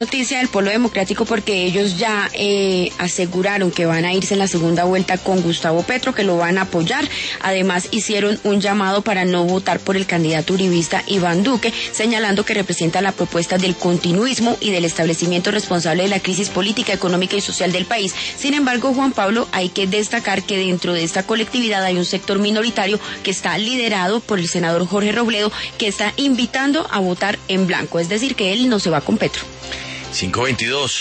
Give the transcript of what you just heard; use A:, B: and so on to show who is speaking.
A: Noticia del Polo Democrático porque ellos ya aseguraron que van a irse en la segunda vuelta con Gustavo Petro, que lo van a apoyar. Además hicieron un llamado para no votar por el candidato uribista Iván Duque, señalando que representa la propuesta del continuismo y del establecimiento responsable de la crisis política, económica y social del país. Sin embargo, Juan Pablo, hay que destacar que dentro de esta colectividad hay un sector minoritario que está liderado por el senador Jorge Robledo, que está invitando a votar en blanco, es decir, que él no se va con Petro.
B: 5:22.